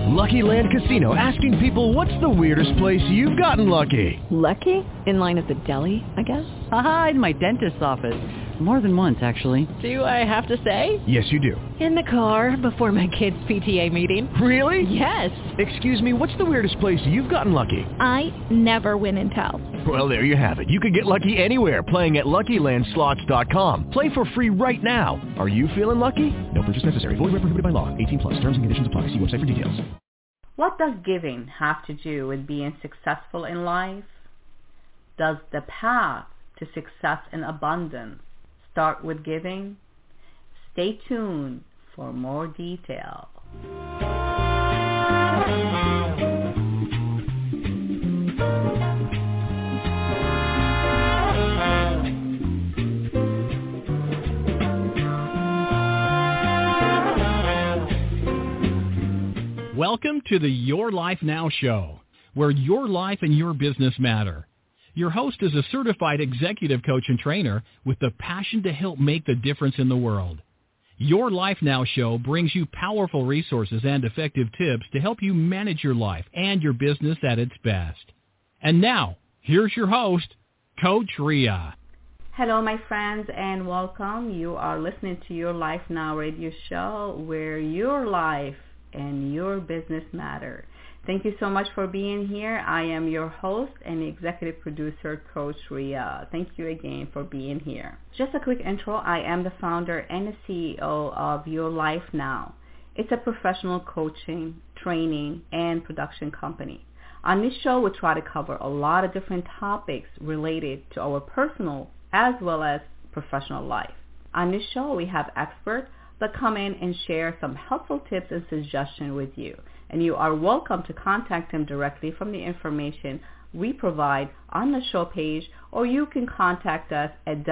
Lucky Land Casino, asking people, what's the weirdest place you've gotten lucky? Lucky? In line at the deli, I guess? Aha, in my dentist's office. More than once, actually. Do I have to say? Yes, you do. In the car before my kids' PTA meeting. Really? Yes. Excuse me, what's the weirdest place you've gotten lucky? I never win and tell. Well, there you have it. You can get lucky anywhere, playing at LuckyLandSlots.com. Play for free right now. Are you feeling lucky? No purchase necessary. Void where prohibited by law. 18 plus. Terms and conditions apply. See website for details. What does giving have to do with being successful in life? Does the path to success and abundance start with giving? Stay tuned for more detail. Welcome to the Your Life Now show, where your life and your business matter. Your host is a certified executive coach and trainer with the passion to help make the difference in the world. Your Life Now show brings you powerful resources and effective tips to help you manage your life and your business at its best. And now, here's your host, Coach Ria. Hello, my friends, and welcome. You are listening to Your Life Now radio show, where your life and your business matter. Thank you so much for being here. I am your host and executive producer, Coach Ria. Thank you again for being here. Just a quick intro. I am the founder and the CEO of Your Life Now. It's a professional coaching, training, and production company. On this show, we try to cover a lot of different topics related to our personal as well as professional life. On this show, we have experts that come in and share some helpful tips and suggestions with you. And you are welcome to contact them directly from the information we provide on the show page, or you can contact us at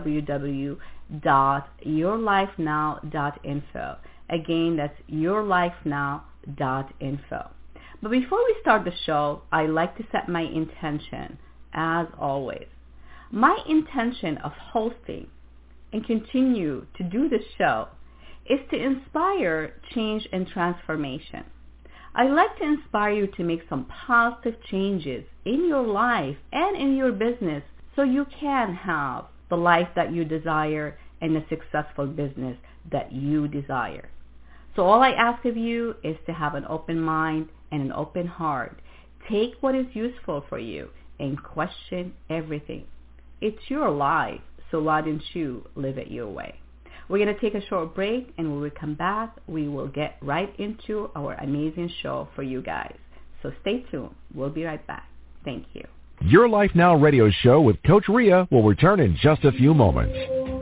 www.yourlifenow.info. Again, that's yourlifenow.info. But before we start the show, I like to set my intention, as always. My intention of hosting and continue to do this show is to inspire change and transformation. I like to inspire you to make some positive changes in your life and in your business so you can have the life that you desire and the successful business that you desire. So all I ask of you is to have an open mind and an open heart. Take what is useful for you and question everything. It's your life, so why don't you live it your way? We're going to take a short break, and when we come back, we will get right into our amazing show for you guys. So stay tuned. We'll be right back. Thank you. Your Life Now radio show with Coach Ria will return in just a few moments.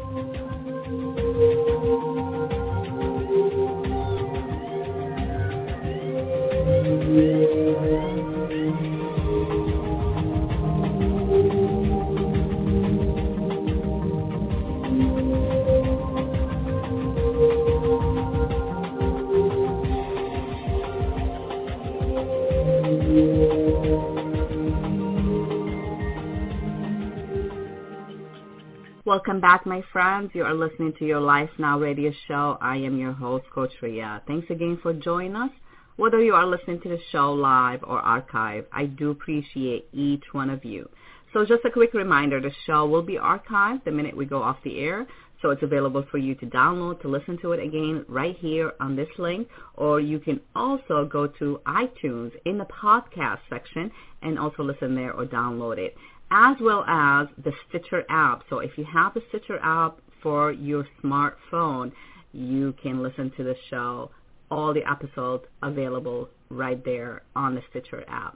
Welcome back, my friends. You are listening to Your Life Now radio show. I am your host, Coach Ria. Thanks again for joining us. Whether you are listening to the show live or archive, I do appreciate each one of you. So just a quick reminder, the show will be archived the minute we go off the air. So it's available for you to download, to listen to it again right here on this link. Or you can also go to iTunes in the podcast section and also listen there or download it, as well as the Stitcher app. So if you have the Stitcher app for your smartphone, you can listen to the show, all the episodes available right there on the Stitcher app.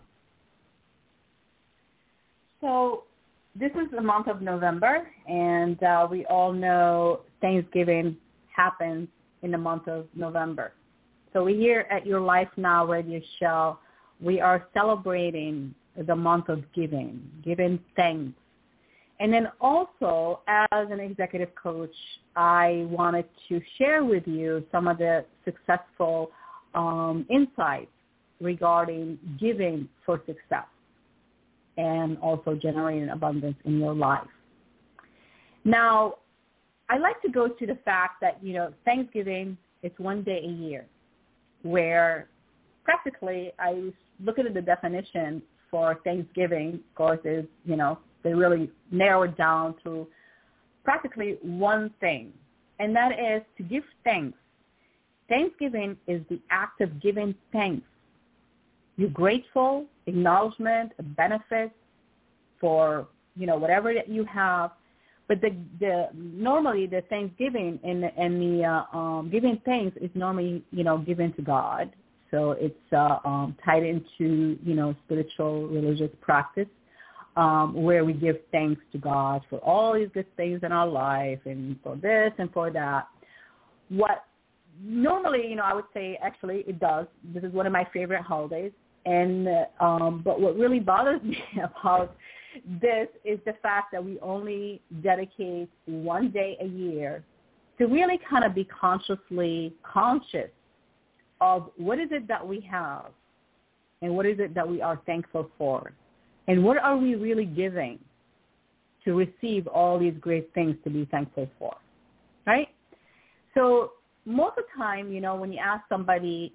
So this is the month of November, and we all know Thanksgiving happens in the month of November. So we here at Your Life Now radio show, we are celebrating the month of giving thanks. And then also, as an executive coach, I wanted to share with you some of the successful insights regarding giving for success and also generating abundance in your life. Now, I like to go to the fact that, Thanksgiving is one day a year where practically, I look at the definition for Thanksgiving. Of course, is, they really narrow it down to practically one thing, and that is to give thanks. Thanksgiving is the act of giving thanks. You're grateful, acknowledgement, a benefit for, whatever that you have. But normally the Thanksgiving and the giving thanks is normally, given to God. So it's tied into, spiritual, religious practice, where we give thanks to God for all these good things in our life and for this and for that. What normally, I would say actually it does. This is one of my favorite holidays. And but what really bothers me about this is the fact that we only dedicate one day a year to really kind of be consciously conscious of what is it that we have and what is it that we are thankful for and what are we really giving to receive all these great things to be thankful for, right? So most of the time, when you ask somebody,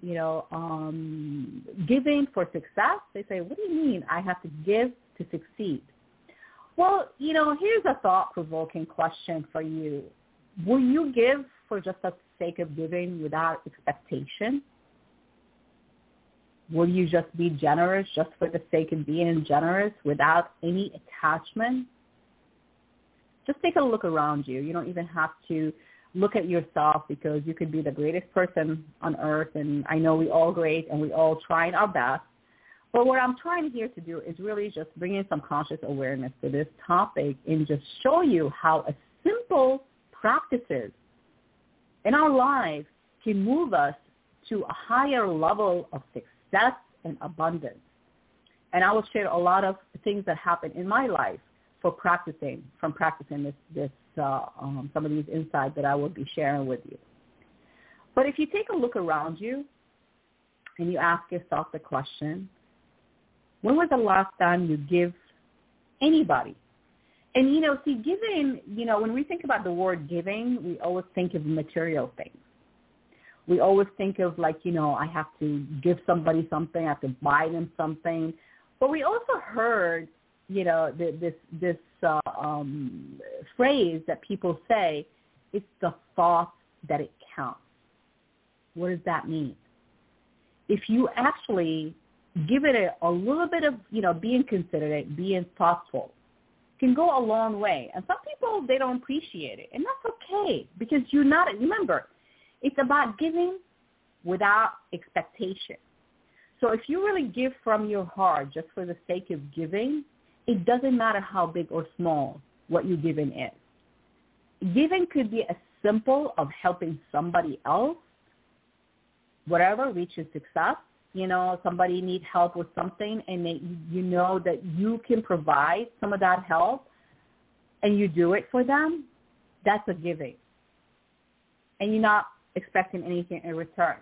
giving for success, they say, what do you mean I have to give to succeed? Well, here's a thought-provoking question for you. Will you give for just the sake of giving without expectation? Will you just be generous just for the sake of being generous without any attachment? Just take a look around you. You don't even have to look at yourself because you could be the greatest person on earth, and I know we're all great and we all trying our best. But what I'm trying here to do is really just bring in some conscious awareness to this topic and just show you how a simple practices in our lives can move us to a higher level of success and abundance. And I will share a lot of things that happened in my life from practicing this some of these insights that I will be sharing with you. But if you take a look around you and you ask yourself the question, when was the last time you give anybody? And, giving, when we think about the word giving, we always think of material things. We always think of I have to give somebody something, I have to buy them something. But we also heard, this phrase that people say, it's the thought that it counts. What does that mean? If you actually give it a little bit of, being considerate, being thoughtful, can go a long way. And some people, they don't appreciate it. And that's okay because remember, it's about giving without expectation. So if you really give from your heart just for the sake of giving, it doesn't matter how big or small what you're giving is. Giving could be as simple of helping somebody else, whatever, reaches success. Somebody needs help with something and that you can provide some of that help and you do it for them, that's a giving. And you're not expecting anything in return.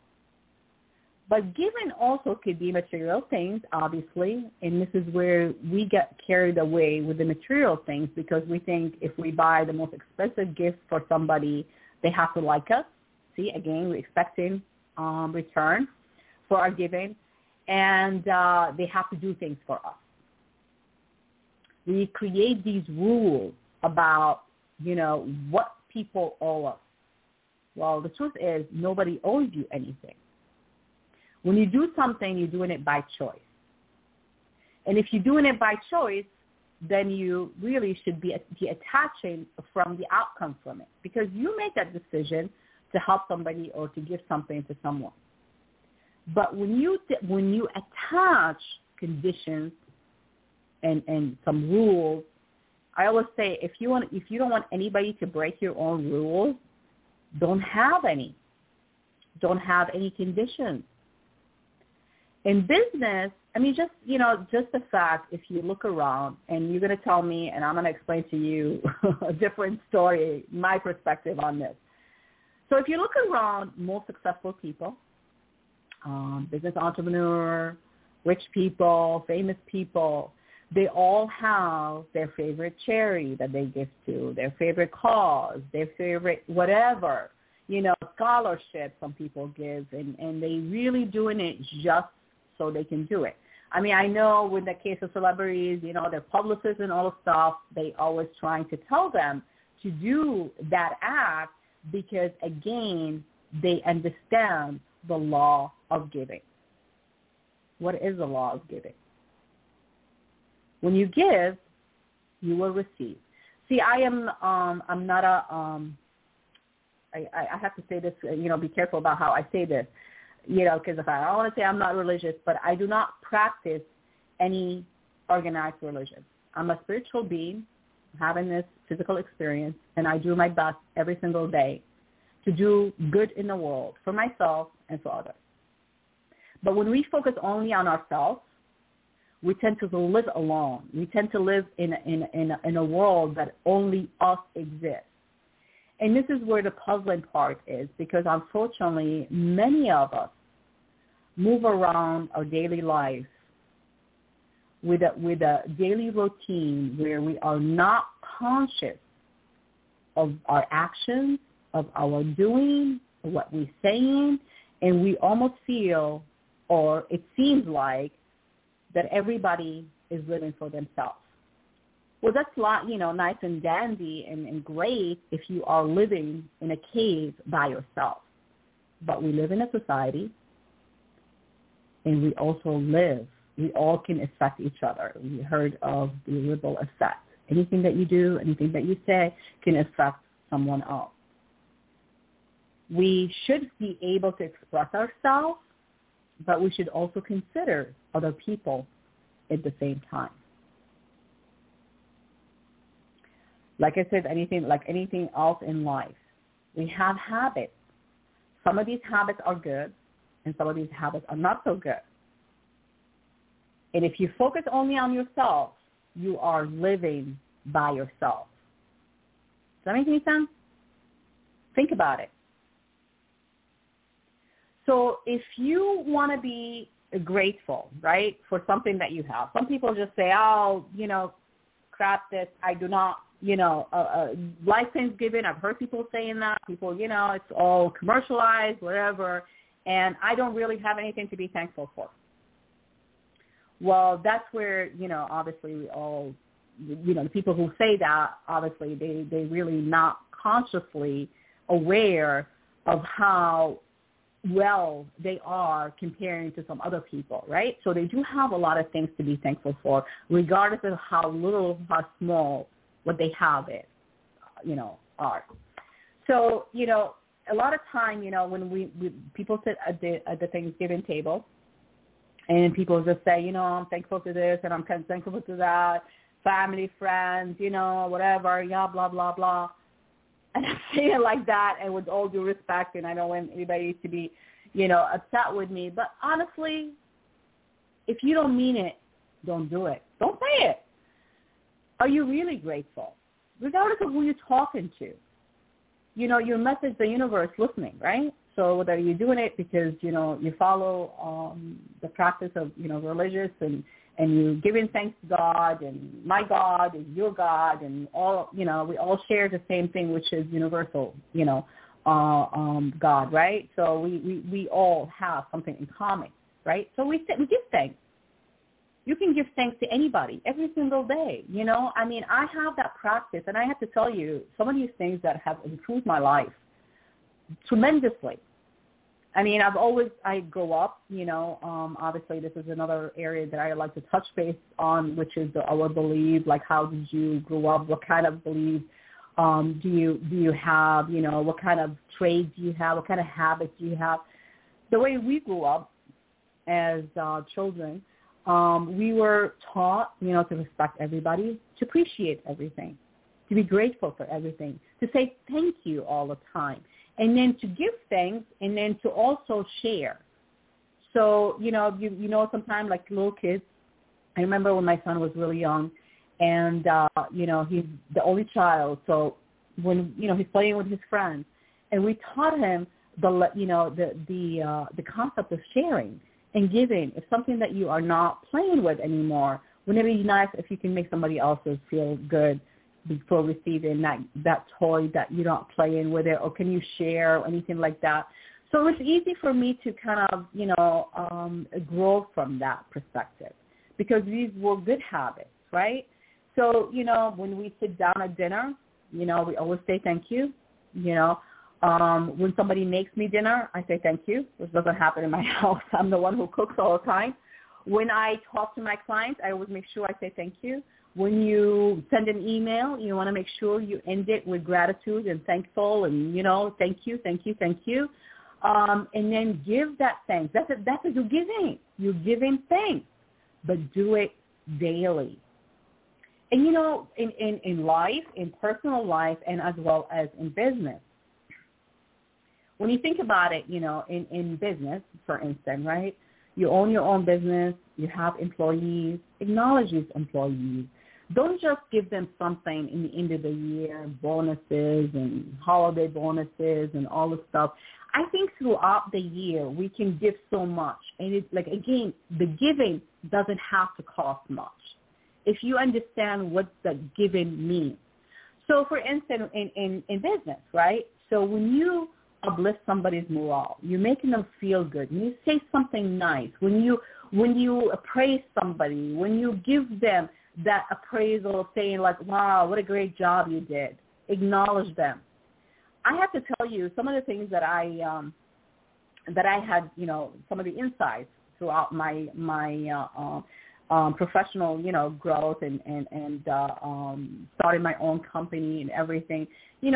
But giving also could be material things, obviously, and this is where we get carried away with the material things because we think if we buy the most expensive gift for somebody, they have to like us. See, again, we're expecting return for our giving, and they have to do things for us. We create these rules about, what people owe us. Well, the truth is nobody owes you anything. When you do something, you're doing it by choice. And if you're doing it by choice, then you really should be attaching from the outcome from it because you make that decision to help somebody or to give something to someone. But when you attach conditions and some rules, I always say if you don't want anybody to break your own rules, don't have any. Don't have any conditions. In business, just the fact, if you look around and you're going to tell me, and I'm going to explain to you a different story, my perspective on this. So if you look around, most successful people, business entrepreneur, rich people, famous people, they all have their favorite charity that they give to, their favorite cause, their favorite whatever. scholarships some people give, and they really doing it just so they can do it. I mean, I know with the case of celebrities, their publicists and all the stuff, they always trying to tell them to do that act because, again, they understand the law of giving. What is the law of giving? When you give, you will receive. See, I'm not I have to say this, be careful about how I say this, because if I don't want to say I'm not religious, but I do not practice any organized religion. I'm a spiritual being having this physical experience, and I do my best every single day to do good in the world for myself and for others. But when we focus only on ourselves, we tend to live alone. We tend to live in a world that only us exists. And this is where the puzzling part is, because unfortunately, many of us move around our daily life with a daily routine where we are not conscious of our actions, of our doing, of what we're saying, and we almost feel, or it seems like, that everybody is living for themselves. Well, that's nice and dandy and great if you are living in a cave by yourself. But we live in a society, and we also live. We all can affect each other. We heard of the ripple effect. Anything that you do, anything that you say can affect someone else. We should be able to express ourselves, but we should also consider other people at the same time. Like I said, anything else in life, we have habits. Some of these habits are good, and some of these habits are not so good. And if you focus only on yourself, you are living by yourself. Does that make any sense? Think about it. So if you want to be grateful, right, for something that you have, some people just say, crap this, I do not, like Thanksgiving, I've heard people saying that, people, it's all commercialized, whatever, and I don't really have anything to be thankful for. Well, that's where, obviously we all, the people who say that, obviously they really not consciously aware of how well they are comparing to some other people, right? So they do have a lot of things to be thankful for, regardless of how little, how small what they have is, are. So, a lot of time, when we people sit at the Thanksgiving table, and people just say, I'm thankful to this and I'm thankful to that, family, friends, whatever, blah, blah, blah. And I say it like that, and with all due respect, and I don't want anybody to be, upset with me. But honestly, if you don't mean it, don't do it. Don't say it. Are you really grateful? Regardless of who you're talking to. Your message, the universe listening, right? So whether you're doing it because, you follow the practice of, religious and you giving thanks to God, and my God is your God, and all, we all share the same thing, which is universal, God, right? So we all have something in common, right? So we give thanks. You can give thanks to anybody every single day, I mean, I have that practice, and I have to tell you, some of these things that have improved my life tremendously. I mean, I grow up, obviously this is another area that I like to touch base on, which is our belief, like how did you grow up, what kind of belief do you have, what kind of trades do you have, what kind of habits do you have. The way we grew up as children, we were taught, to respect everybody, to appreciate everything, to be grateful for everything, to say thank you all the time. And then to give thanks, and then to also share. So, sometimes like little kids, I remember when my son was really young, and, he's the only child. So when, he's playing with his friends, and we taught him the concept of sharing and giving. It's something that you are not playing with anymore. Wouldn't it be nice if you can make somebody else feel good, before receiving that toy that you're not playing with it, or can you share or anything like that? So it's easy for me to kind of, grow from that perspective because these were good habits, right? So, when we sit down at dinner, we always say thank you. When somebody makes me dinner, I say thank you, which doesn't happen in my house. I'm the one who cooks all the time. When I talk to my clients, I always make sure I say thank you. When you send an email, you want to make sure you end it with gratitude and thankful and, thank you, thank you, thank you. And then give that thanks. That's a you're giving. You're giving thanks, but do it daily. And, in life, in personal life, and as well as in business, when you think about it, in business, for instance, right, you own your own business, you have employees, acknowledge these employees. Don't just give them something in the end of the year, bonuses and holiday bonuses and all this stuff. I think throughout the year we can give so much. And it's like, again, the giving doesn't have to cost much if you understand what the giving means. So, for instance, in business, right? So when you uplift somebody's morale, you're making them feel good. When you say something nice, when you praise somebody, when you give them that appraisal saying like, wow, what a great job you did, acknowledge them. I have to tell you some of the things that I had, some of the insights throughout my professional, growth and starting my own company and everything,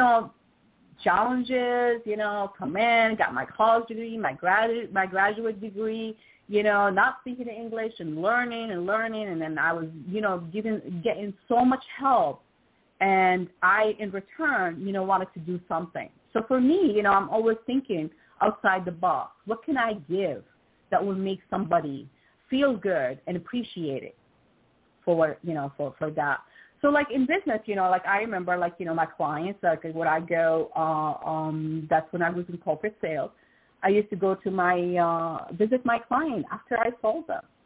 challenges, come in, got my college degree, my graduate degree, not speaking English and learning, and then I was, getting so much help, and I, in return, wanted to do something. So for me, I'm always thinking outside the box. What can I give that will make somebody feel good and appreciate it for that? So, like, in business, like, I remember, like, my clients, like, when I go, that's when I was in corporate sales, I used to go to visit my client after I sold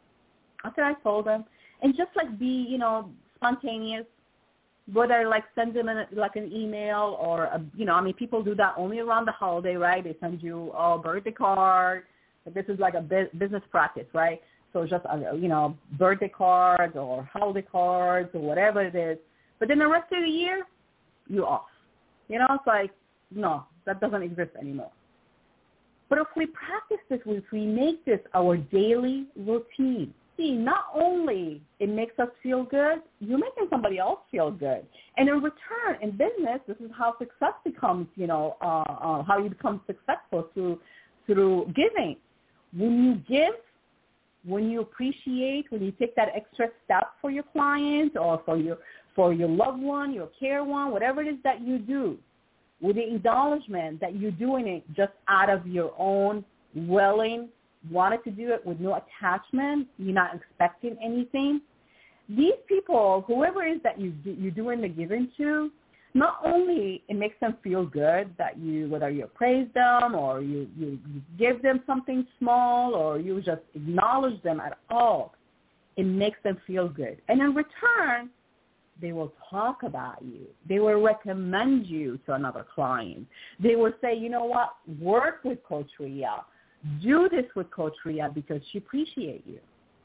them, and just, like, be, spontaneous, whether, like, send them, an email or, people do that only around the holiday, right? They send you a birthday card. This is, like, a business practice, right? So just, birthday cards or holiday cards or whatever it is. But then the rest of the year, you're off. It's like, no, that doesn't exist anymore. But if we practice this, if we make this our daily routine, see, not only it makes us feel good, you're making somebody else feel good. And in return, in business, this is how success becomes, how you become successful through giving. When you give, when you appreciate, when you take that extra step for your client or for your loved one, your care one, whatever it is that you do, with the acknowledgement that you're doing it just out of your own willing, wanted to do it with no attachment, you're not expecting anything. These people, whoever it is that you're doing the giving to, not only it makes them feel good that whether you praise them or you give them something small or you just acknowledge them at all, it makes them feel good. And in return, they will talk about you. They will recommend you to another client. They will say, you know what, work with Coach Ria. Do this with Coach Ria because she appreciates you.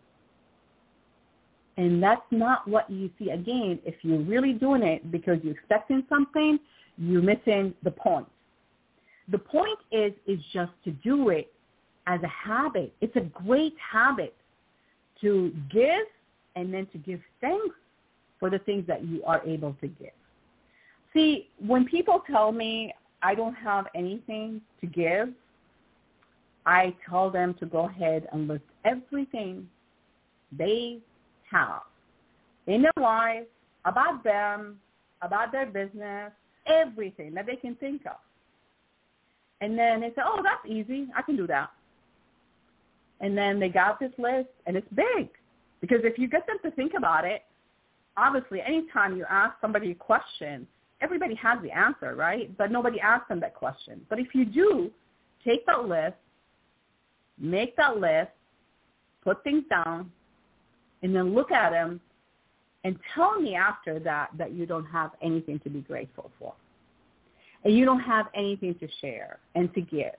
And that's not what you see. Again, if you're really doing it because you're expecting something, you're missing the point. The point is just to do it as a habit. It's a great habit to give and then to give thanks for the things that you are able to give. See, when people tell me I don't have anything to give, I tell them to go ahead and list everything they have in their life, about them, about their business, everything that they can think of. And then they say, oh, that's easy. I can do that. And then they got this list, and it's big. Because if you get them to think about it, obviously anytime you ask somebody a question, everybody has the answer, right? But nobody asks them that question. But if you do, take that list, make that list, put things down, and then look at them and tell me after that you don't have anything to be grateful for. And you don't have anything to share and to give.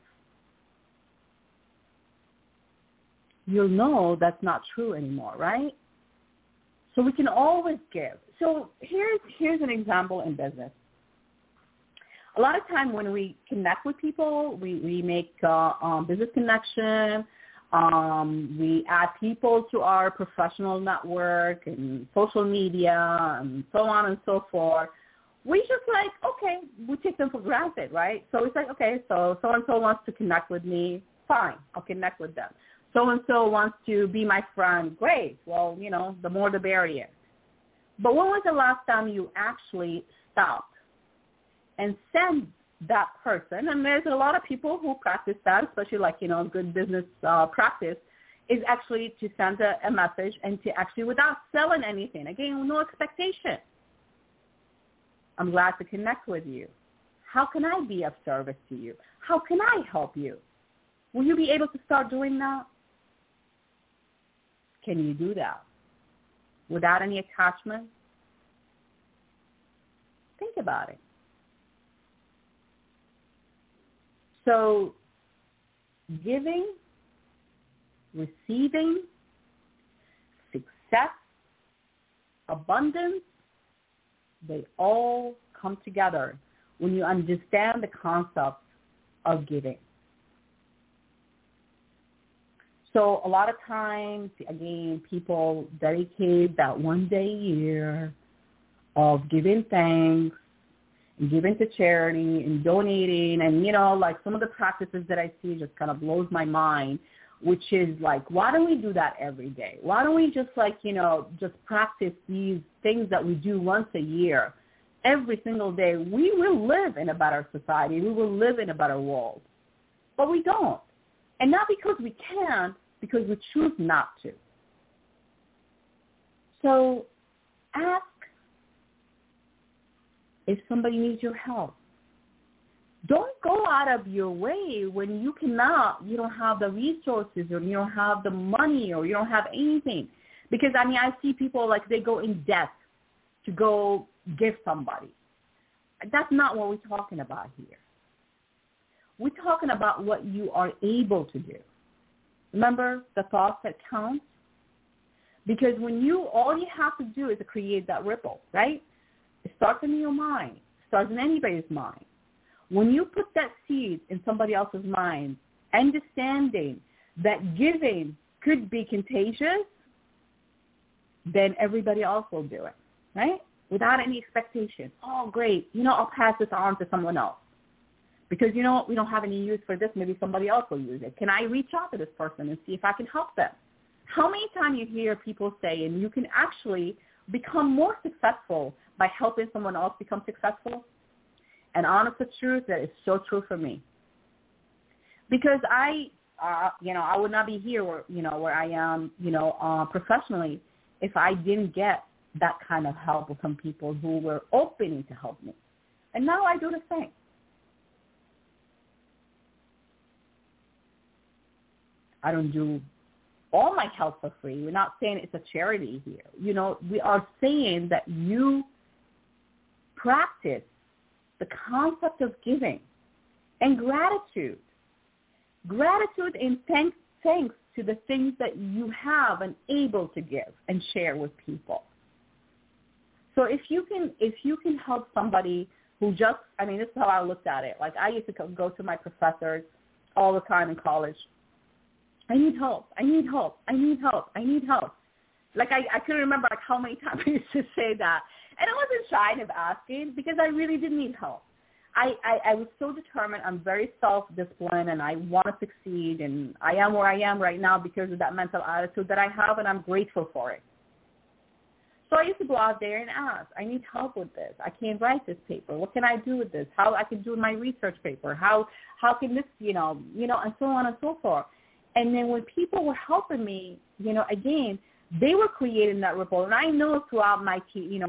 You'll know that's not true anymore, right? So we can always give. So here's an example in business. A lot of time when we connect with people, we make business connection. We add people to our professional network and social media and so on and so forth. We just like, okay, we take them for granted, right? So it's like, okay, so so-and-so wants to connect with me. Fine, I'll connect with them. So-and-so wants to be my friend. Great. Well, the more the merrier. But when was the last time you actually stopped and sent that person? And there's a lot of people who practice that, especially good business practice, is actually to send a message and to actually, without selling anything, again, no expectation. I'm glad to connect with you. How can I be of service to you? How can I help you? Will you be able to start doing that? Can you do that without any attachment? Think about it. So giving, receiving, success, abundance, they all come together when you understand the concept of giving. So a lot of times, again, people dedicate that one day a year of giving thanks and giving to charity and donating. And, some of the practices that I see just kind of blows my mind, which is like, why don't we do that every day? Why don't we just just practice these things that we do once a year, every single day? We will live in a better society. We will live in a better world. But we don't. And not because we can't, because we choose not to. So ask if somebody needs your help. Don't go out of your way when you don't have the resources, or you don't have the money, or you don't have anything. Because, I see people they go in debt to go give somebody. That's not what we're talking about here. We're talking about what you are able to do. Remember the thoughts that count? Because all you have to do is to create that ripple, right? It starts in your mind. It starts in anybody's mind. When you put that seed in somebody else's mind, understanding that giving could be contagious, then everybody else will do it, right? Without any expectation. Oh, great. I'll pass this on to someone else. Because, we don't have any use for this. Maybe somebody else will use it. Can I reach out to this person and see if I can help them? How many times you hear people say, and you can actually become more successful by helping someone else become successful? And honest to truth, that is so true for me. Because I would not be here where I am, professionally, if I didn't get that kind of help from people who were opening to help me. And now I do the same. I don't do all my help for free. We're not saying it's a charity here. We are saying that you practice the concept of giving and gratitude. Gratitude and thanks to the things that you have and able to give and share with people. So if you can help somebody who just, this is how I looked at it. I used to go to my professors all the time in college. I need help. I need help. I need help. I need help. I couldn't remember how many times I used to say that. And I wasn't shy of asking because I really did need help. I was so determined. I'm very self-disciplined, and I want to succeed. And I am where I am right now because of that mental attitude that I have, and I'm grateful for it. So I used to go out there and ask, I need help with this. I can't write this paper. What can I do with this? How I can do my research paper? How can this, and so on and so forth. And then when people were helping me, again, they were creating that ripple. And I know throughout my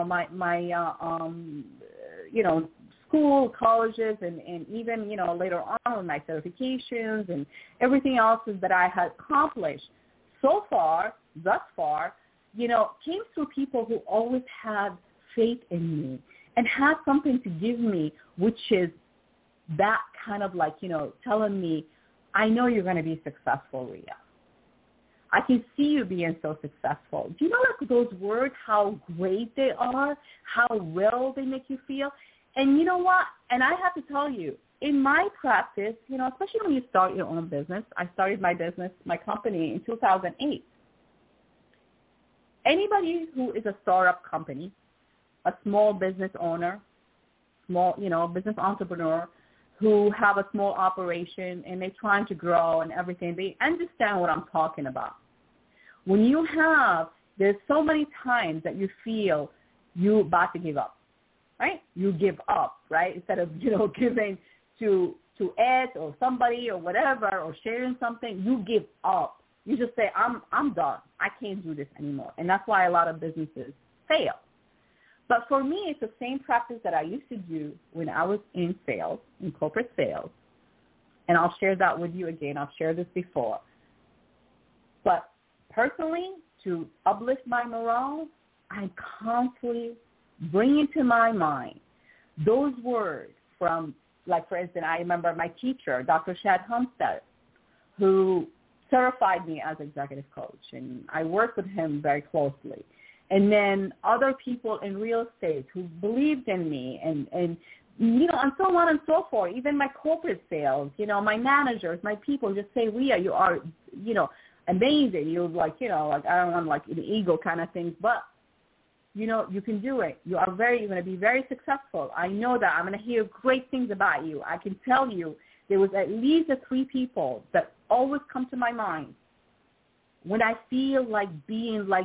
school, colleges, and even, later on with my certifications and everything else that I had accomplished thus far, came through people who always had faith in me and had something to give me, which is that kind of like, telling me, I know you're going to be successful, Rhea. I can see you being so successful. Do you know, like, those words, how great they are, how well they make you feel? And you know what? And I have to tell you, in my practice, especially when you start your own business, I started my company in 2008. Anybody who is a startup company, a small business owner, business entrepreneur, who have a small operation and they're trying to grow and everything, they understand what I'm talking about. When there's so many times that you feel you're about to give up, right? You give up, right? Instead of, giving to Ed or somebody or whatever or sharing something, you give up. You just say, I'm done. I can't do this anymore. And that's why a lot of businesses fail. But for me, it's the same practice that I used to do when I was in sales, in corporate sales. And I'll share that with you again. I've shared this before. But personally, to uplift my morale, I constantly bring into my mind those words from, like, for instance, I remember my teacher, Dr. Shad Humstead, who certified me as executive coach, and I worked with him very closely. And then other people in real estate who believed in me and and so on and so forth. Even my corporate sales, my managers, my people just say, Rhea, you are, amazing. You're like, I don't want like an ego kind of thing, but, you can do it. You're going to be very successful. I know that. I'm going to hear great things about you. I can tell you there was at least 3 people that always come to my mind when I feel like being like,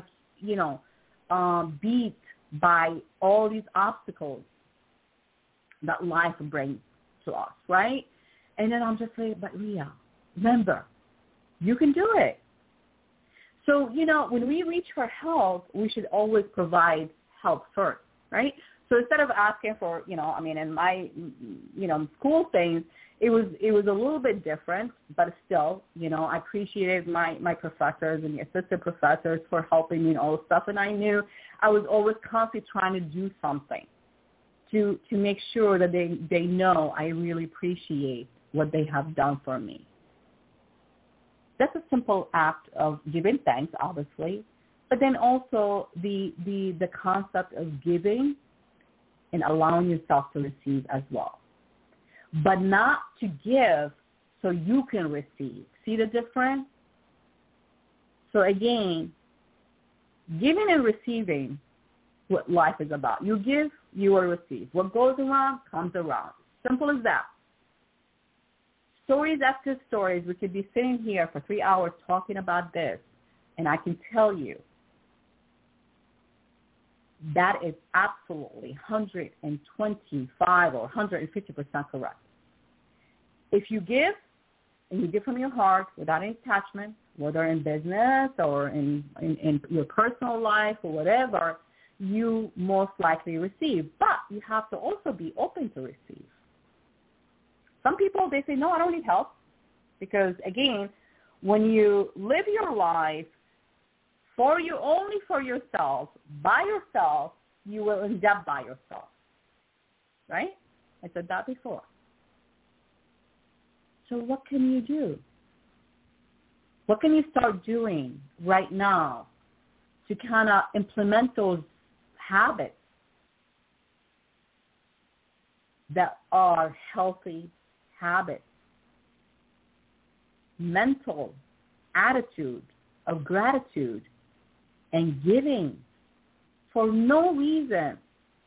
beat by all these obstacles that life brings to us, right? And then I'm just like, but Rhea, remember, you can do it. So, when we reach for help, we should always provide help first, right? So instead of asking for, in my, school things, it was a little bit different, but still, I appreciated my professors and the assistant professors for helping me and all the stuff. And I knew I was always constantly trying to do something to make sure that they know I really appreciate what they have done for me. That's a simple act of giving thanks, obviously, but then also the concept of giving and allowing yourself to receive as well. But not to give so you can receive. See the difference? So again, giving and receiving, what life is about. You give, you will receive. What goes around comes around. Simple as that. Stories after stories. We could be sitting here for 3 hours talking about this, and I can tell you that is absolutely 125 or 150% correct. If you give, and you give from your heart without any attachment, whether in business or in your personal life or whatever, you most likely receive. But you have to also be open to receive. Some people, they say, no, I don't need help. Because, again, when you live your life only for yourself, by yourself, you will end up by yourself. Right? I said that before. So what can you do? What can you start doing right now to kind of implement those habits that are healthy habits? Mental attitude of gratitude and giving for no reason.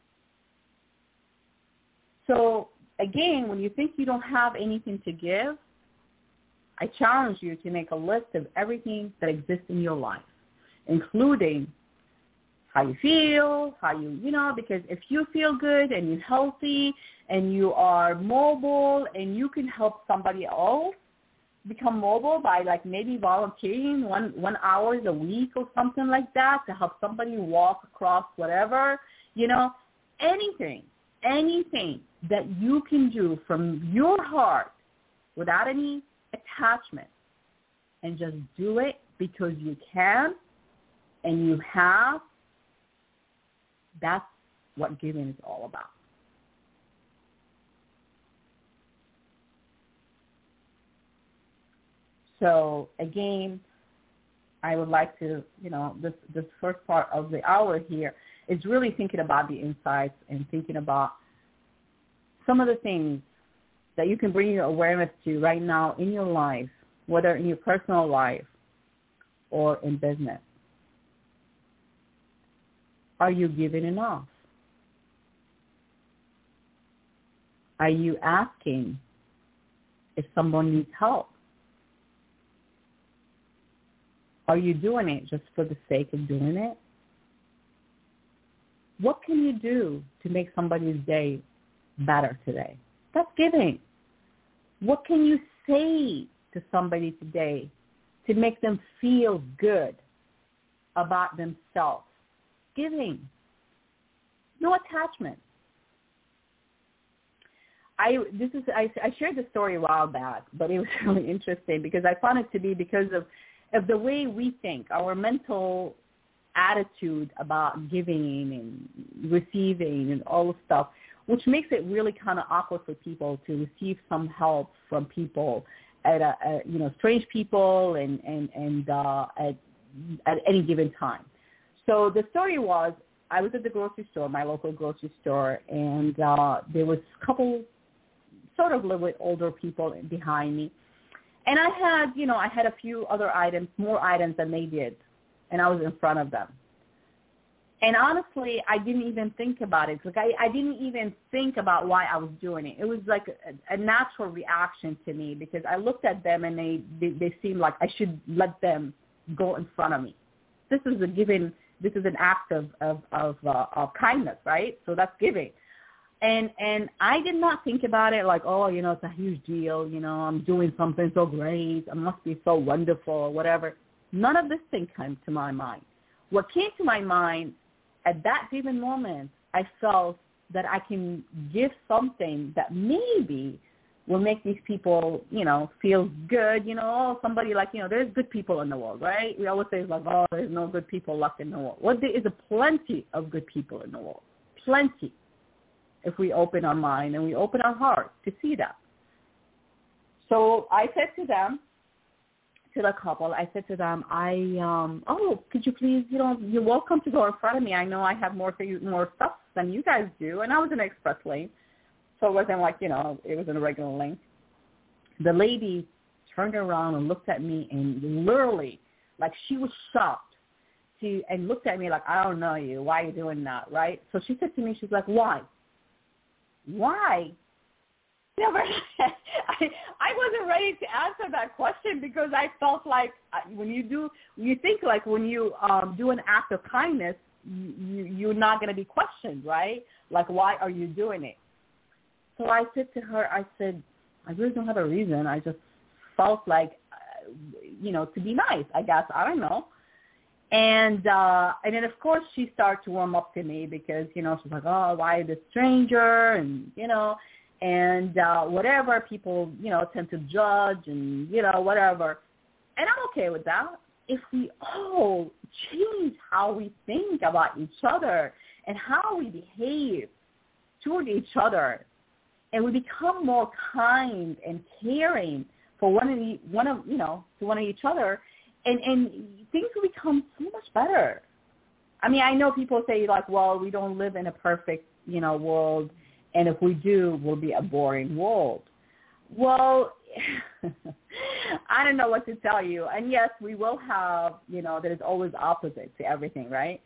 So again, when you think you don't have anything to give, I challenge you to make a list of everything that exists in your life, including how you feel, because if you feel good and you're healthy and you are mobile and you can help somebody else become mobile by like maybe volunteering 1 hour a week or something like that to help somebody walk across whatever, anything that you can do from your heart without any attachment and just do it because you can, and you have, that's what giving is all about. So again, I would like to, this first part of the hour here is really thinking about the insights and thinking about some of the things that you can bring your awareness to right now in your life, whether in your personal life or in business. Are you giving enough? Are you asking if someone needs help? Are you doing it just for the sake of doing it? What can you do to make somebody's day better today? That's giving. What can you say to somebody today to make them feel good about themselves? Giving. No attachment. I shared the story a while back, but it was really interesting because I found it to be because of the way we think, our mental attitude about giving and receiving and all the stuff, which makes it really kind of awkward for people to receive some help from people at strange people and at any given time. So the story was, I was at the grocery store, my local grocery store, and there was a couple sort of a little bit older people behind me. And I had a few other items, more items than they did, and I was in front of them. And honestly, I didn't even think about it. Like I didn't even think about why I was doing it. It was like a natural reaction to me because I looked at them and they seemed like I should let them go in front of me. This is an act of kindness, right? So that's giving. And I did not think about it like, it's a huge deal. I'm doing something so great. I must be so wonderful or whatever. None of this thing came to my mind. What came to my mind at that given moment, I felt that I can give something that maybe will make these people, feel good. Somebody like, there's good people in the world, right? We always say like, there's no good people left in the world. Well, there is a plenty of good people in the world. Plenty. If we open our mind and we open our heart to see that. So I said to them, to the couple, I said to them, could you please, you're welcome to go in front of me. I know I have more stuff than you guys do. And I was in an express lane. So it wasn't like, it was in a regular lane. The lady turned around and looked at me and literally, like she was shocked and looked at me like, I don't know you. Why are you doing that, right? So she said to me, she's like, why? Why? Never. I wasn't ready to answer that question because I felt like when you do an act of kindness, you're not going to be questioned, right? Like, why are you doing it? So I said to her, I really don't have a reason. I just felt like, to be nice, I guess. I don't know. And then, of course, she started to warm up to me because, she's like, why this stranger? And, and whatever, people, tend to judge and, whatever. And I'm okay with that. If we all change how we think about each other and how we behave toward each other, and we become more kind and caring for one of each other, and things will become so much better. I mean, I know people say like, well, we don't live in a perfect, world, and if we do, we'll be a boring world. Well, I don't know what to tell you. And yes, we will have, there's always opposite to everything, right?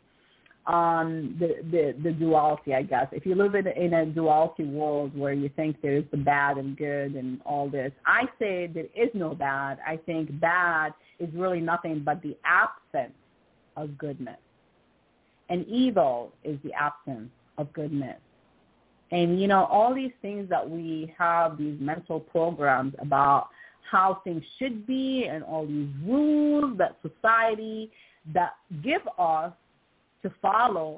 The duality, I guess. If you live in a duality world where you think there's the bad and good and all this, I say there is no bad. I think bad is really nothing but the absence of goodness. And evil is the absence of goodness. And, all these things that we have, these mental programs about how things should be and all these rules that society that give us to follow,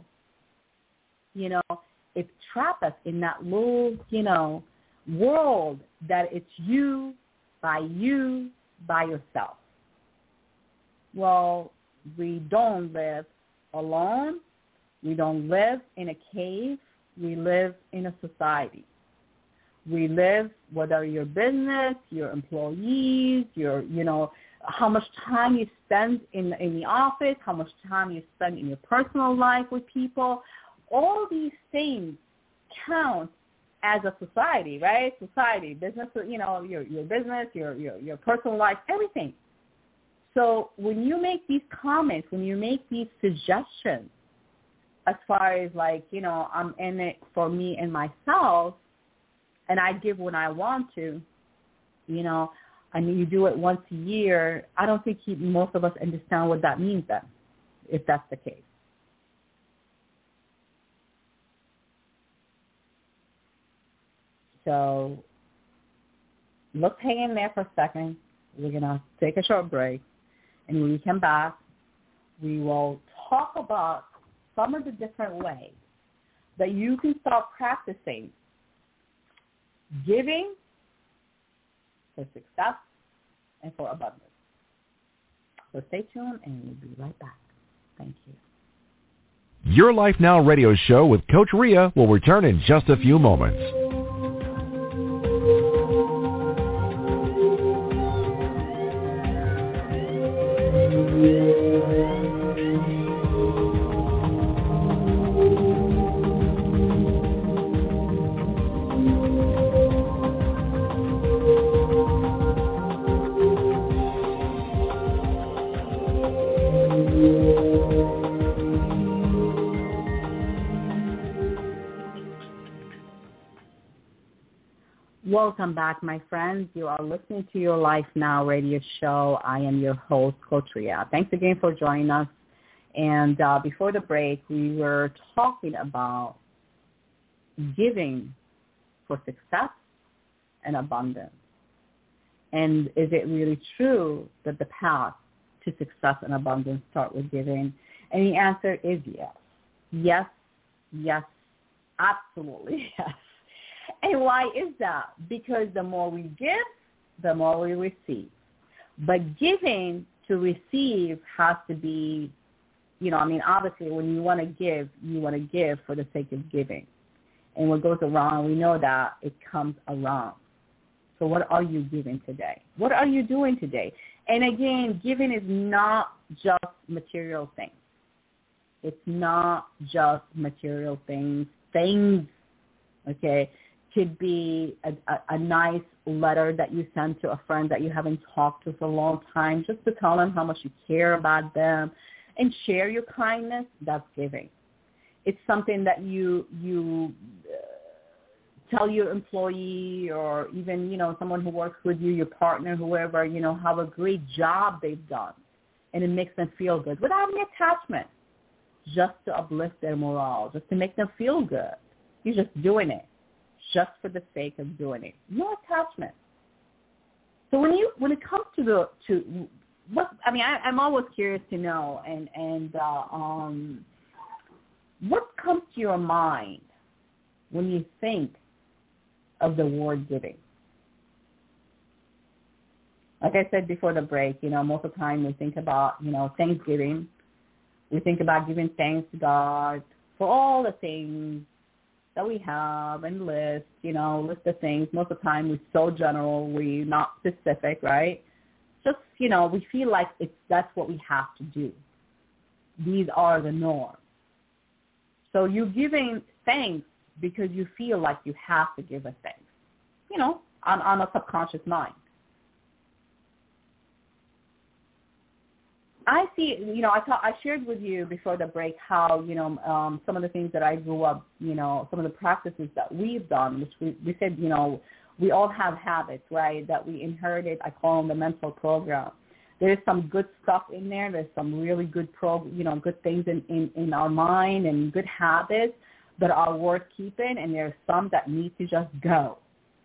it traps us in that little, world that it's you by yourself. Well, we don't live alone. We don't live in a cave. We live in a society. We live, whether your business, your employees, how much time you spend in the office, how much time you spend in your personal life with people. All these things count as a society, right? Society, business, your business, your personal life, everything. So when you make these comments, when you make these suggestions, as far as I'm in it for me and myself, and I give when I want to, and you do it once a year, I don't think most of us understand what that means then, if that's the case. So let's hang in there for a second. We're going to take a short break. And when we come back, we will talk about some of the different ways that you can start practicing giving for success and for abundance. So stay tuned, and we'll be right back. Thank you. Your Life Now radio show with Coach Ria will return in just a few moments. Welcome back, my friends. You are listening to Your Life Now radio show. I am your host, Coach Ria. Thanks again for joining us. And before the break, we were talking about giving for success and abundance. And is it really true that the path to success and abundance start with giving? And the answer is yes. Yes, yes, absolutely yes. And why is that? Because the more we give, the more we receive. But giving to receive has to be, obviously when you want to give for the sake of giving. And what goes around, we know that it comes around. So what are you giving today? What are you doing today? And again, giving is not just material things. It's not just material things. Okay? Could be a nice letter that you send to a friend that you haven't talked to for a long time, just to tell them how much you care about them and share your kindness. That's giving. It's something that you tell your employee or even, someone who works with you, your partner, whoever, how a great job they've done. And it makes them feel good without any attachment, just to uplift their morale, just to make them feel good. You're just doing it. Just for the sake of doing it. No attachment. So when it comes I'm always curious to know what comes to your mind when you think of the word giving? Like I said before the break, most of the time we think about, Thanksgiving. We think about giving thanks to God for all the things that we have and list of things. Most of the time we're so general, we're not specific, right? Just, we feel like that's what we have to do. These are the norms. So you're giving thanks because you feel like you have to give a thanks, on a subconscious mind. I see, I shared with you before the break how, some of the things that I grew up, some of the practices that we've done, which we said, we all have habits, right, that we inherited. I call them the mental program. There's some good stuff in there. There's some really good, good things in our mind and good habits that are worth keeping. And there's some that need to just go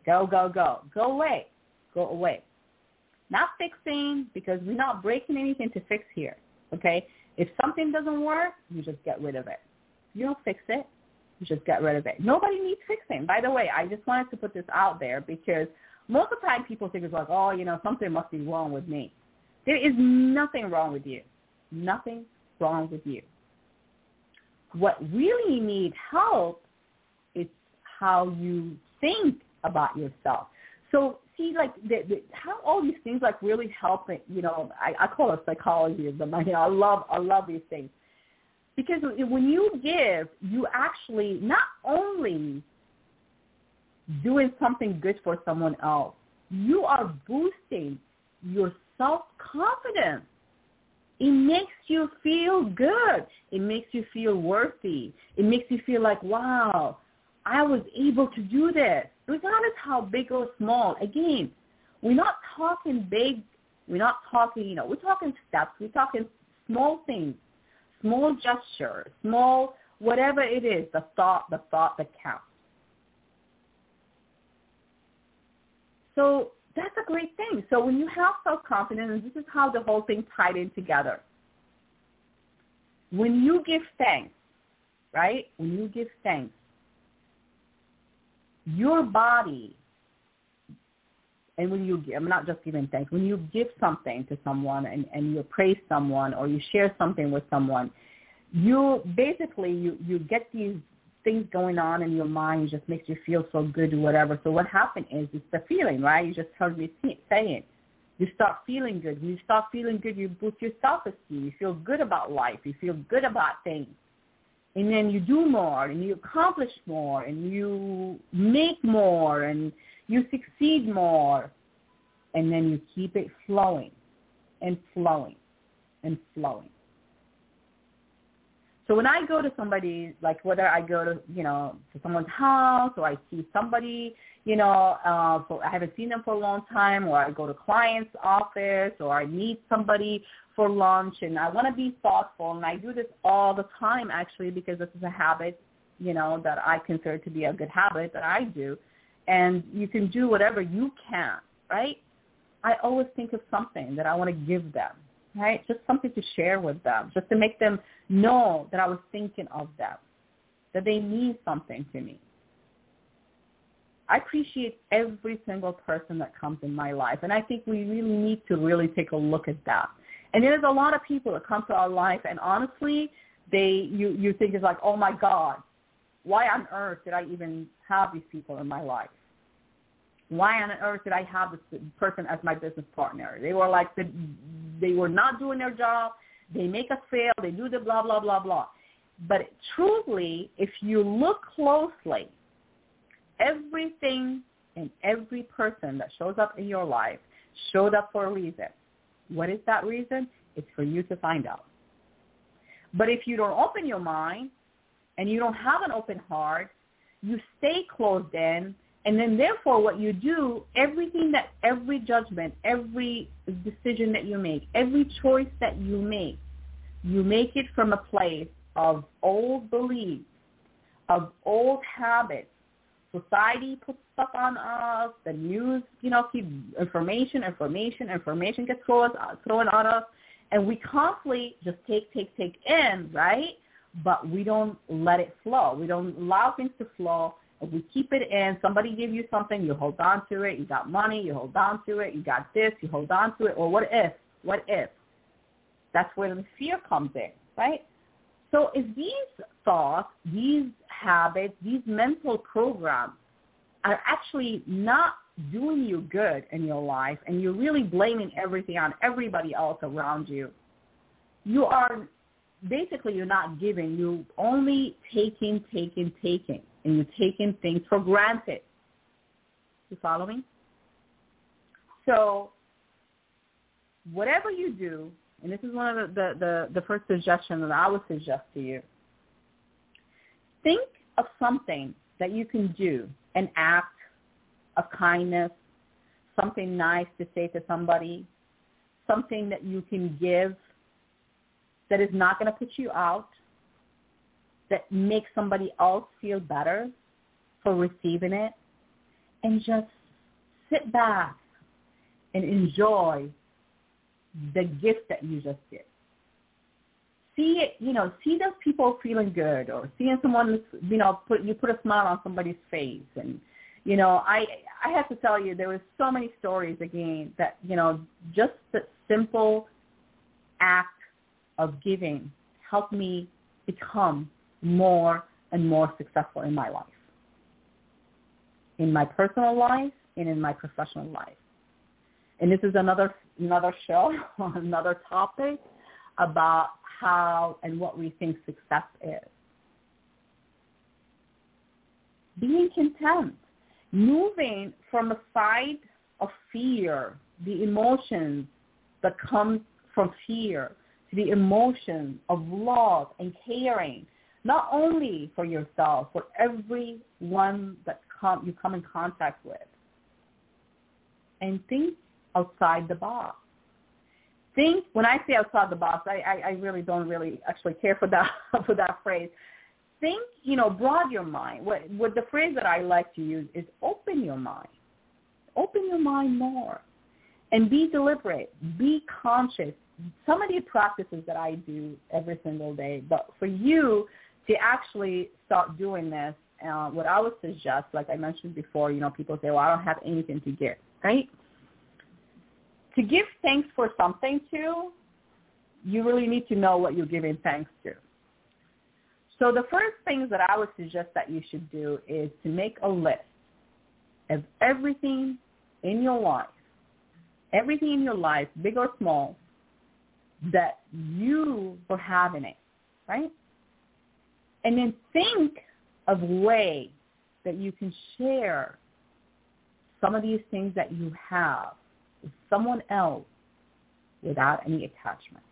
away. Not fixing, because we're not breaking anything to fix here, okay? If something doesn't work, you just get rid of it. You don't fix it. You just get rid of it. Nobody needs fixing. By the way, I just wanted to put this out there because most of the time people think it's like, something must be wrong with me. There is nothing wrong with you. Nothing wrong with you. What really needs help is how you think about yourself. So see, like how all these things like really help it. I call it psychology of the mind. I love these things because when you give, you actually not only doing something good for someone else, you are boosting your self-confidence. It makes you feel good. It makes you feel worthy. It makes you feel like, wow, I was able to do this. Regardless how big or small. Again, we're not talking big. We're not talking, we're talking steps. We're talking small things, small gestures, small whatever it is, the thought that counts. So that's a great thing. So when you have self-confidence, and this is how the whole thing tied in together. When you give thanks, right? When you give thanks, your body, and when you give, I'm not just giving thanks, when you give something to someone and you praise someone or you share something with someone, you basically, you get these things going on in your mind, just makes you feel so good or whatever. So what happened is it's the feeling, right? You just heard me say it. You start feeling good. When you start feeling good, you boost your self-esteem. You feel good about life. You feel good about things. And then you do more and you accomplish more and you make more and you succeed more. And then you keep it flowing and flowing and flowing. So when I go to somebody, like whether I go to, to someone's house or I see somebody, so I haven't seen them for a long time, or I go to client's office or I meet somebody for lunch and I want to be thoughtful, and I do this all the time actually because this is a habit, that I consider to be a good habit that I do. And you can do whatever you can, right? I always think of something that I want to give them. Right? Just something to share with them, just to make them know that I was thinking of them, that they mean something to me. I appreciate every single person that comes in my life, and I think we really need to really take a look at that. And there's a lot of people that come to our life, and honestly, you think it's like, oh my God, why on earth did I even have these people in my life? Why on earth did I have this person as my business partner? They were like, they were not doing their job. They make us fail. They do the blah, blah, blah, blah. But truly, if you look closely, everything and every person that shows up in your life showed up for a reason. What is that reason? It's for you to find out. But if you don't open your mind and you don't have an open heart, you stay closed in. And then therefore what you do, every judgment, every decision that you make, every choice that you make it from a place of old beliefs, of old habits. Society puts stuff on us. The news, keep information gets thrown at us. And we constantly just take in, right? But we don't let it flow. We don't allow things to flow. If we keep it in, somebody give you something, you hold on to it. You got money, you hold on to it. You got this, you hold on to it. Or what if? That's where the fear comes in, right? So if these thoughts, these habits, these mental programs are actually not doing you good in your life, and you're really blaming everything on everybody else around you, you're not giving. You're only taking. And you're taking things for granted. You follow me? So whatever you do, and this is one of the first suggestions that I would suggest to you, think of something that you can do, an act of kindness, something nice to say to somebody, something that you can give that is not going to put you out, that makes somebody else feel better for receiving it, and just sit back and enjoy the gift that you just did. See it, see those people feeling good, or seeing someone, you put a smile on somebody's face. And, I have to tell you, there were so many stories again that, just the simple act of giving helped me become more and more successful in my life, in my personal life and in my professional life. And this is another show, another topic about how and what we think success is. Being content, moving from a side of fear, the emotions that come from fear, to the emotion of love and caring, not only for yourself, for everyone that you come in contact with. And think outside the box. Think, when I say outside the box, I really don't really actually care for that for that phrase. Think, broaden your mind. What the phrase that I like to use is open your mind. Open your mind more. And be deliberate. Be conscious. Some of the practices that I do every single day, but for you to actually start doing this, what I would suggest, like I mentioned before, people say, well, I don't have anything to give, right? To give thanks for something too, you really need to know what you're giving thanks to. So the first things that I would suggest that you should do is to make a list of everything in your life, big or small, that you were having it, right? And then think of ways that you can share some of these things that you have with someone else without any attachment.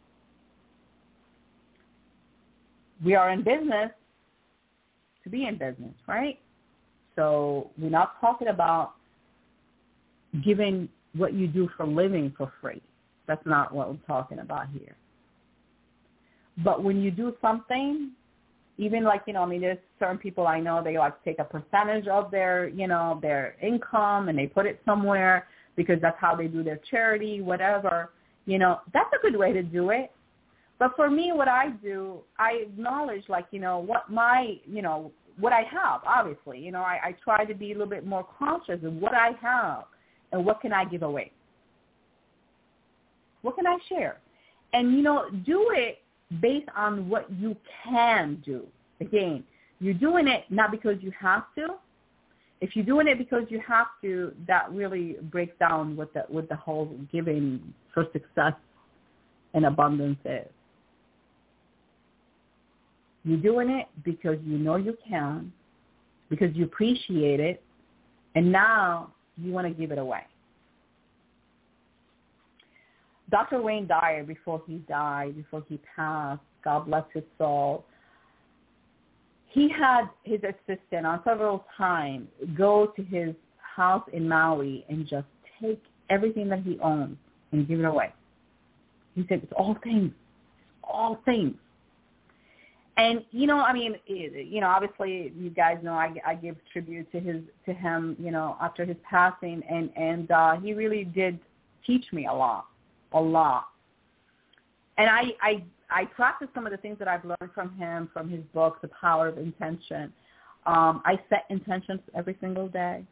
We are in business to be in business, right? So we're not talking about giving what you do for a living for free. That's not what we're talking about here. But when you do something, even like, there's certain people I know, they like take a percentage of their, their income and they put it somewhere because that's how they do their charity, whatever. That's a good way to do it. But for me, what I do, I acknowledge, what I have, obviously. I try to be a little bit more conscious of what I have and what can I give away. What can I share? And, do it based on what you can do. Again, you're doing it not because you have to. If you're doing it because you have to, that really breaks down what the whole giving for success and abundance is. You're doing it because you know you can, because you appreciate it, and now you want to give it away. Dr. Wayne Dyer, before he died, before he passed, God bless his soul, he had his assistant on several times go to his house in Maui and just take everything that he owned and give it away. He said, it's all things. It's all things. And, obviously you guys know I give tribute to him, after his passing, and he really did teach me a lot. And I practice some of the things that I've learned from him, from his book, The Power of Intention. I set intentions every single day.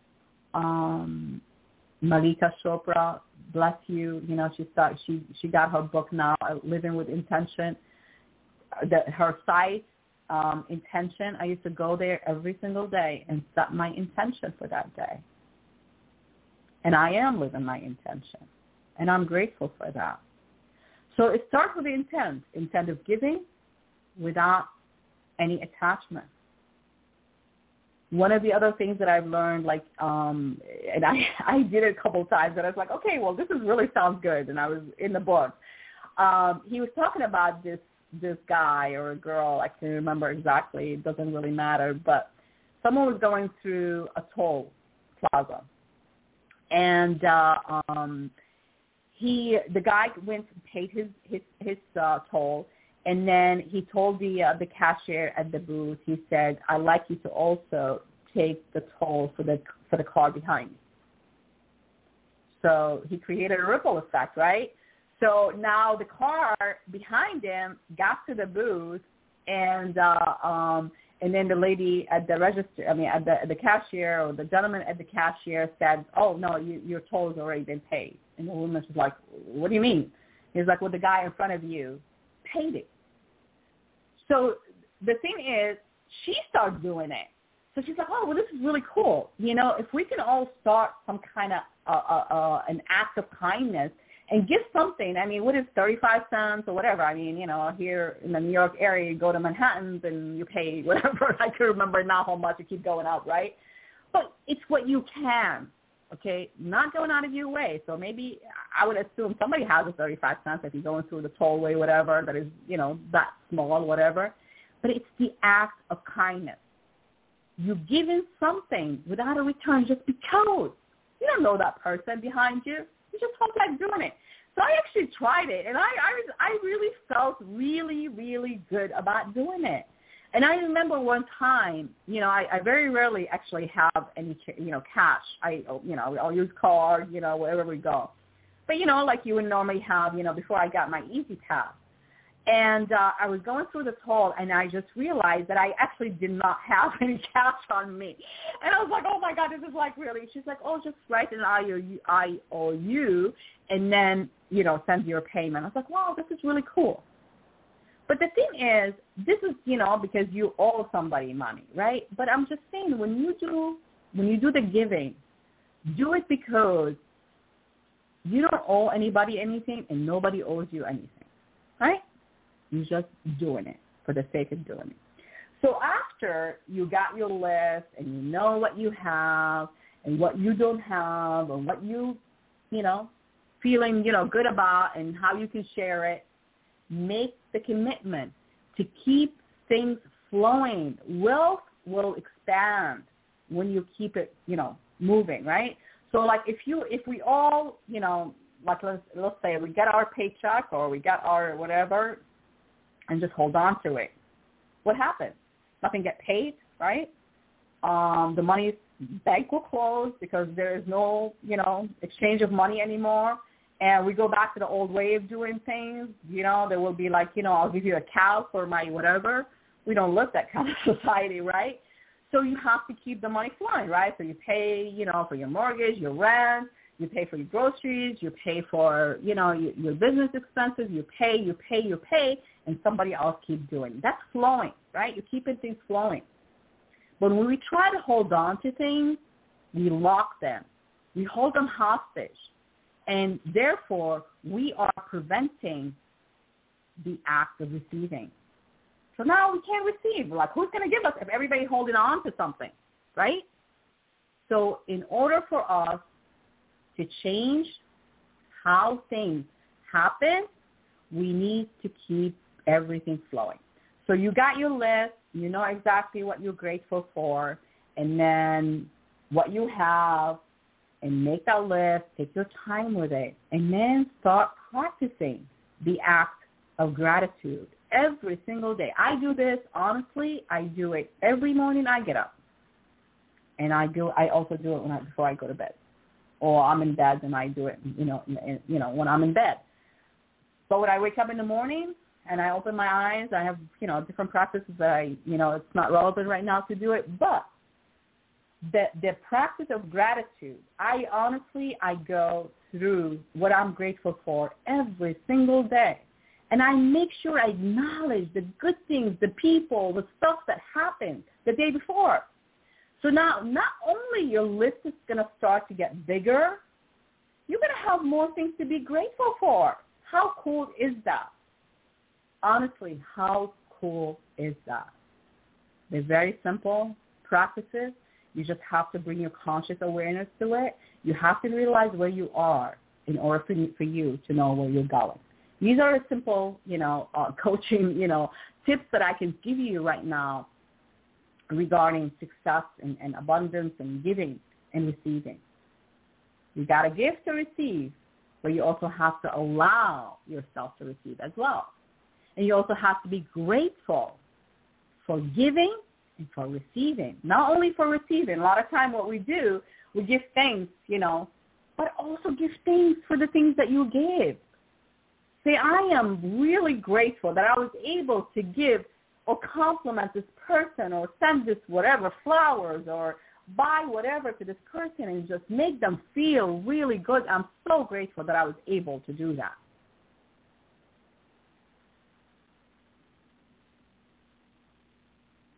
Malika Chopra, bless you, she got her book now, Living with Intention. Her site, Intention, I used to go there every single day and set my intention for that day. And I am living my intention. And I'm grateful for that. So it starts with the intent of giving without any attachment. One of the other things that I've learned, and I did it a couple of times, and I was like, okay, well, this really sounds good. And I was in the book. He was talking about this guy or a girl, I can't remember exactly, it doesn't really matter, but someone was going through a toll plaza. And the guy went and paid his toll, and then he told the cashier at the booth, he said, I'd like you to also take the toll for the car behind me. So he created a ripple effect, right? So now the car behind him got to the booth, and then the lady at the register, at the cashier, or the gentleman at the cashier said, oh, no, your toll has already been paid. And the woman was like, what do you mean? He's like, well, the guy in front of you paid it. So the thing is, she started doing it. So she's like, oh, well, this is really cool. If we can all start some kind of an act of kindness and give something. I mean, what is 35 cents or whatever? I mean, here in the New York area, you go to Manhattan's and you pay whatever. I can remember now how much it keeps going up, right? But it's what you can, okay? Not going out of your way. So maybe I would assume somebody has a 35 cents if you're going through the tollway, whatever, that is, that small, whatever. But it's the act of kindness. You're giving something without a return just because. You don't know that person behind you. You just felt like doing it. So I actually tried it, and I really felt really, really good about doing it. And I remember one time, I very rarely actually have any, cash. I'll use card, wherever we go. But, like you would normally have, before I got my Easy Pass. And I was going through the toll, and I just realized that I actually did not have any cash on me. And I was like, oh, my God, this is like really. She's like, oh, just write an IOU, and then, send your payment. I was like, wow, this is really cool. But the thing is, this is, because you owe somebody money, right? But I'm just saying, when you do the giving, do it because you don't owe anybody anything, and nobody owes you anything, right? You're just doing it for the sake of doing it. So after you got your list and you know what you have and what you don't have and what you, feeling, good about and how you can share it, make the commitment to keep things flowing. Wealth will expand when you keep it, moving, right? So like if we all, like let's say we get our paycheck or we got our whatever, and just hold on to it. What happens? Nothing get paid, right? The money's bank will close because there is no, exchange of money anymore. And we go back to the old way of doing things. There will be like, I'll give you a cow for my whatever. We don't live that kind of society, right? So you have to keep the money flowing, right? So you pay, for your mortgage, your rent. You pay for your groceries, you pay for, your business expenses, you pay, and somebody else keeps doing it. That's flowing, right? You're keeping things flowing. But when we try to hold on to things, we lock them. We hold them hostage. And therefore, we are preventing the act of receiving. So now we can't receive. Like, who's going to give us if everybody's holding on to something, right? So in order for us to change how things happen, we need to keep everything flowing. So you got your list, you know exactly what you're grateful for, and then what you have, and make that list, take your time with it, and then start practicing the act of gratitude every single day. I do this, honestly, I do it every morning I get up. And I also do it before I go to bed. Or I'm in bed and I do it, when I'm in bed. But when I wake up in the morning and I open my eyes, I have, different practices that it's not relevant right now to do it. But the practice of gratitude, I go through what I'm grateful for every single day. And I make sure I acknowledge the good things, the people, the stuff that happened the day before. So now not only your list is going to start to get bigger, you're going to have more things to be grateful for. How cool is that? Honestly, how cool is that? They're very simple practices. You just have to bring your conscious awareness to it. You have to realize where you are in order for you to know where you're going. These are simple, coaching, tips that I can give you right now regarding success and abundance and giving and receiving. You got to give to receive, but you also have to allow yourself to receive as well. And you also have to be grateful for giving and for receiving. Not only for receiving. A lot of time what we do, we give thanks, but also give thanks for the things that you gave. Say, I am really grateful that I was able to give or compliment this person or send this whatever, flowers, or buy whatever to this person and just make them feel really good. I'm so grateful that I was able to do that.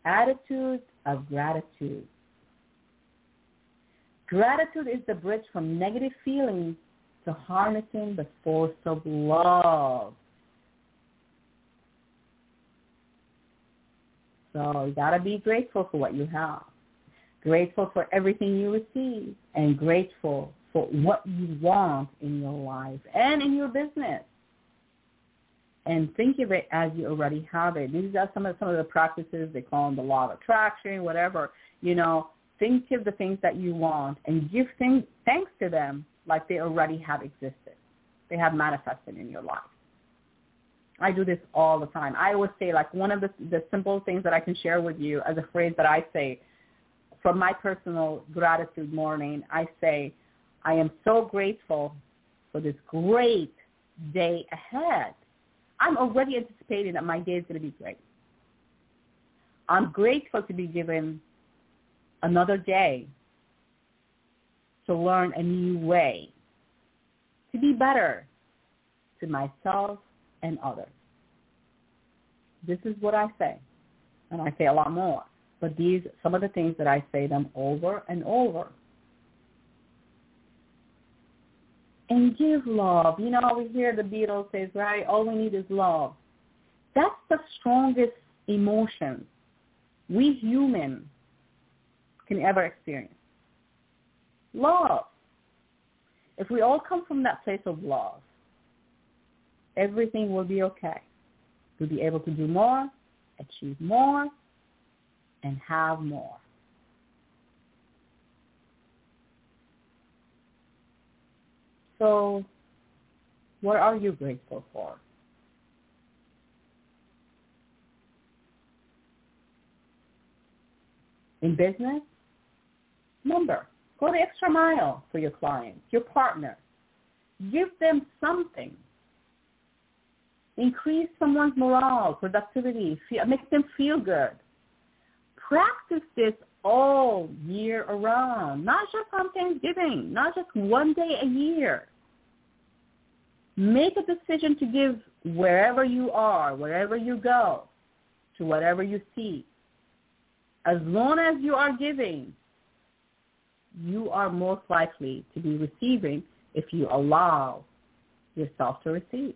attitude of gratitude. Gratitude is the bridge from negative feelings to harnessing the force of love. So you got to be grateful for what you have, grateful for everything you receive, and grateful for what you want in your life and in your business. And think of it as you already have it. These are some of the practices. They call them the law of attraction, whatever. You know, think of the things that you want and give thanks to them like they already have existed. They have manifested in your life. I do this all the time. I always say, like, one of the simple things that I can share with you as a phrase that I say from my personal gratitude morning, I say, I am so grateful for this great day ahead. I'm already anticipating that my day is going to be great. I'm grateful to be given another day to learn a new way, to be better to myself and others. This is what I say, and I say a lot more. But these some of the things that I say them over and over. And give love. You know, we hear the Beatles say, right, all we need is love. That's the strongest emotion we humans can ever experience. Love. If we all come from that place of love, everything will be okay. We'll be able to do more, achieve more, and have more. So, what are you grateful for? In business, remember, go the extra mile for your clients, your partner. Give them something. Increase someone's morale, productivity, make them feel good. Practice this all year around, not just on Thanksgiving, not just one day a year. Make a decision to give wherever you are, wherever you go, to whatever you see. As long as you are giving, you are most likely to be receiving if you allow yourself to receive.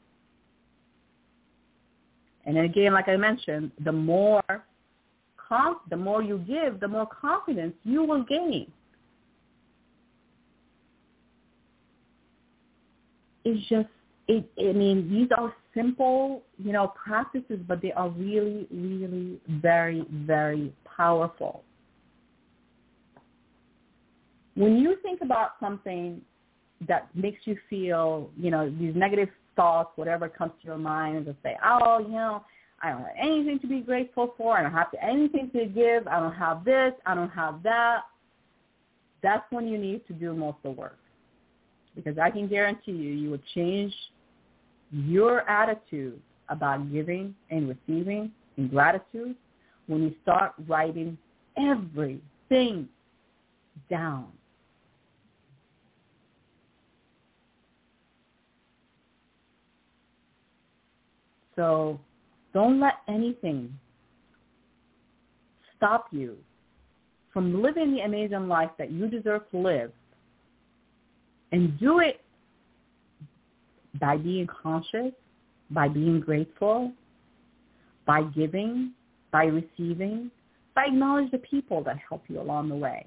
And then again, like I mentioned, the more you give, the more confidence you will gain. It's just, these are simple, practices, but they are really, really very, very powerful. When you think about something that makes you feel, these negative thoughts, whatever comes to your mind, and just say, I don't have anything to be grateful for. I don't have anything to give. I don't have this. I don't have that. That's when you need to do most of the work. Because I can guarantee you will change your attitude about giving and receiving in gratitude when you start writing everything down. So don't let anything stop you from living the amazing life that you deserve to live. And do it by being conscious, by being grateful, by giving, by receiving, by acknowledging the people that help you along the way.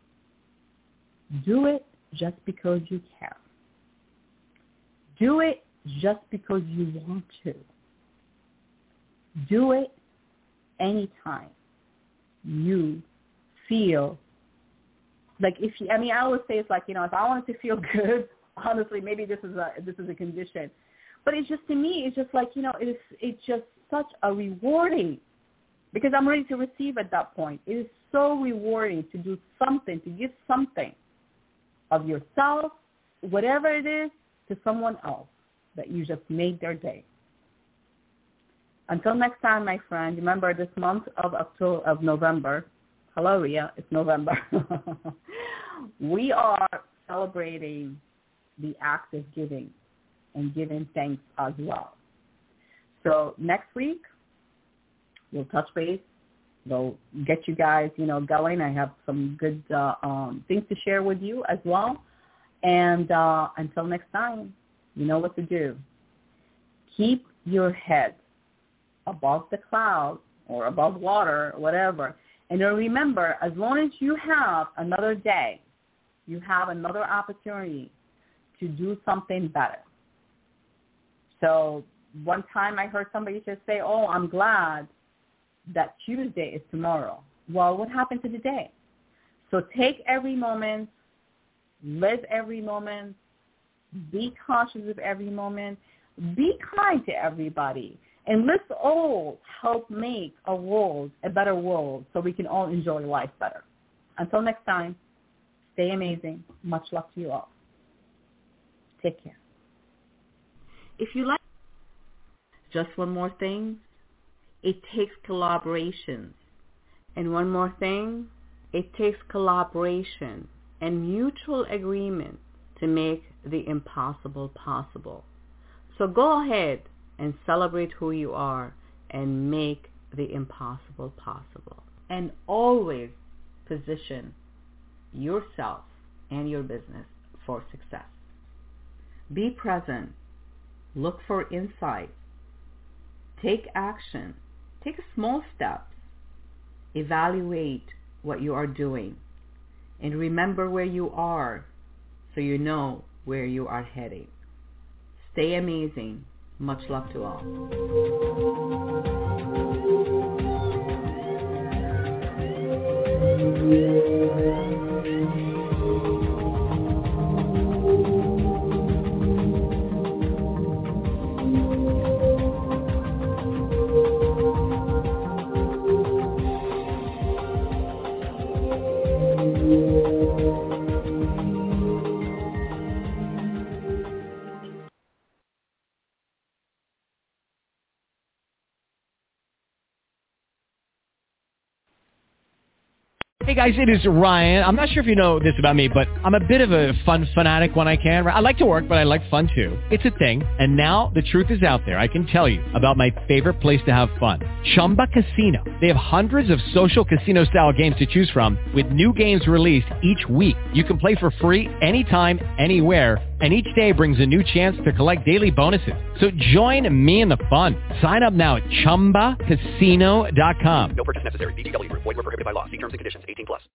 Do it just because you can. Do it just because you want to. Do it anytime you feel like I always say it's like, if I wanted to feel good, honestly, maybe this is a condition. But it's just, to me, it's just like, it's just such a rewarding, because I'm ready to receive at that point. It is so rewarding to do something, to give something of yourself, whatever it is, to someone else that you just made their day. Until next time, my friend, remember this month of November. Hello, Ria. It's November. We are celebrating the act of giving and giving thanks as well. So next week, we'll touch base They'll get you guys, going. I have some good things to share with you as well. And until next time, you know what to do. Keep your head above the clouds or above water, or whatever. And remember, as long as you have another day, you have another opportunity to do something better. So one time I heard somebody just say, oh, I'm glad that Tuesday is tomorrow. Well, what happened to the day? So take every moment, live every moment, be conscious of every moment, be kind to everybody, and let's all help make a world a better world so we can all enjoy life better. Until next time, stay amazing. Much love to you all. Take care. If you like, just one more thing, it takes collaboration. And one more thing, it takes collaboration and mutual agreement to make the impossible possible. So go ahead and celebrate who you are and make the impossible possible. And always position yourself and your business for success. Be present. Look for insight. Take action. Take small steps. Evaluate what you are doing. And remember where you are so you know where you are heading. Stay amazing. Much love to all. Hey guys, it is Ryan. I'm not sure if you know this about me, but I'm a bit of a fun fanatic when I can. I like to work, but I like fun too. It's a thing. And now the truth is out there. I can tell you about my favorite place to have fun. Chumba Casino. They have hundreds of social casino style games to choose from with new games released each week. You can play for free anytime, anywhere. And each day brings a new chance to collect daily bonuses. So join me in the fun. Sign up now at ChumbaCasino.com. No purchase necessary. VGW Group. Void where prohibited by law. See terms and conditions. 18+.